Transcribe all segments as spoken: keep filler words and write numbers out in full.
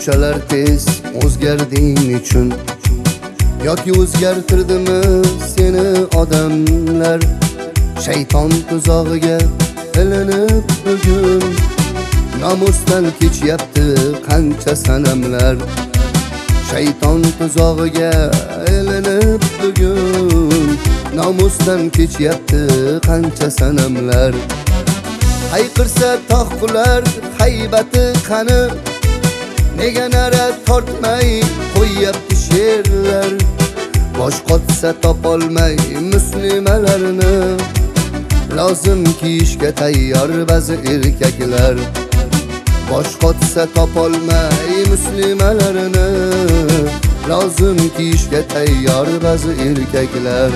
Shunchalar tez o'zgarding uchun yoki o'zgartirdimi seni odamlar? Shayton tuzog'iga ilinib bugun nomusdan kechyapti qancha sanamlar. Shayton tuzog'iga ilinib bugun nomusdan kechyapti qancha sanamlar. Hayqirsa tog' qular haybati qani, nega nara tortmay qo'yyapti she'rlar. Bosh qotsa topolmay muslimalarni, lozim kiyishga tayyor ba'zi erkaklar. Bosh qotsa topolmay muslimalarni, lozim kiyishga tayyor ba'zi erkaklar.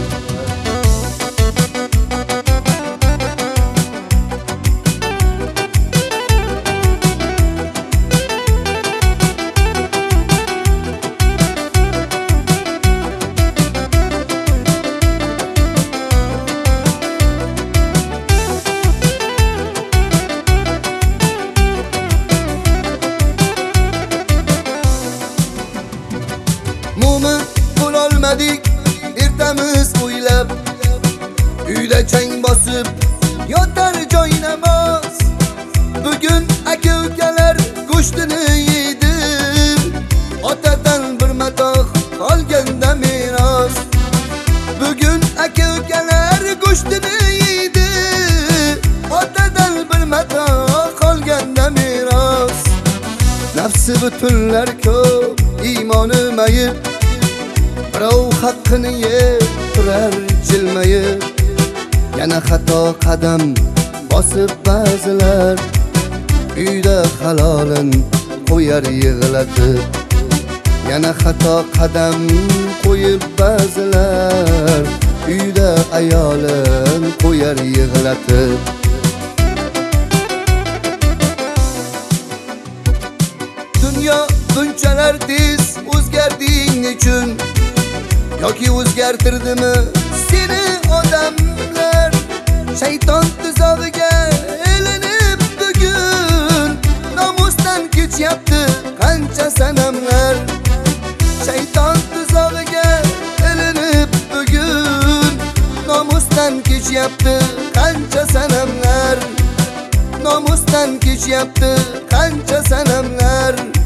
Mo'min bo'lolmadik ertamiz o'ylab, uyda chang bosib yotar joy namoz. Bugun aka ukalar go'shtini yedi, otadan bir matoh qolganda meros. Bugun aka ukalar go'shtini yedi, otadan bir matoh qolganda meros. Nafsi butunlar ko'p, iymoni mayib, birov haqqini yeb turar jilmayib. Yana xato qadam bosib ba'zilar, uyda halolin qo'yar yig'latib. Yana xato qadam qo'yib ba'zilar, uyda ayolin qo'yar yig'latib. Dunyo bunchalar tez o'zgarding uchun yoki o'zgartirdimi seni odamlar? Shayton tuzog'iga ilinib bugun nomusdan kechyapti qancha sanamlar. Shayton tuzog'iga ilinib bugun nomusdan kechyapti qancha sanamlar. Nomusdan kechyapti qancha sanamlar.